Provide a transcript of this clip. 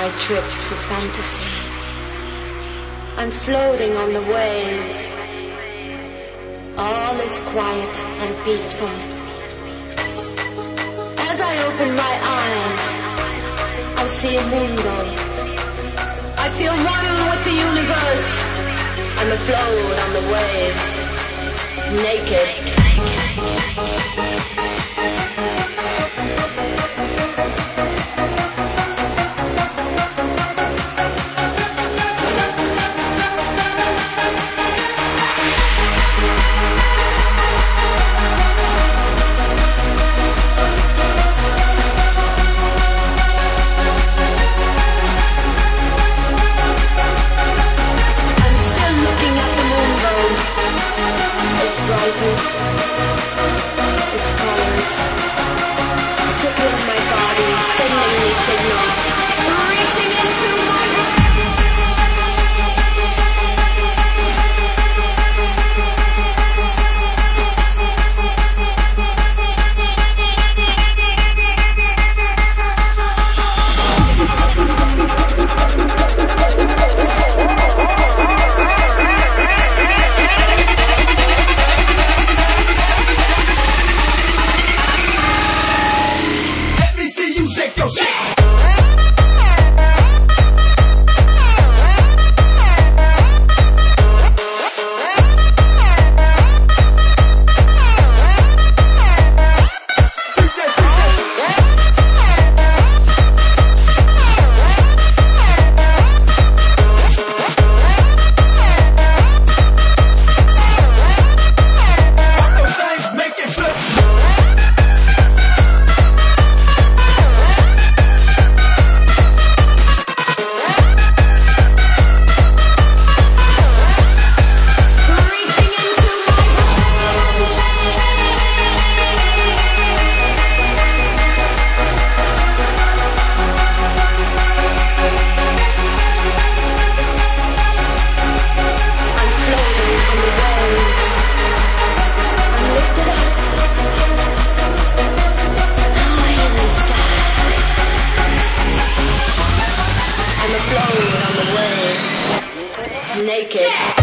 my trip to fantasy. I'm floating on the waves. All is quiet and peaceful. As I open my eyes, I see a mundo. I feel one with the universe. I'm afloat on the waves, naked. Its colors tickling my body, sending me signals, reaching into my brain. Naked.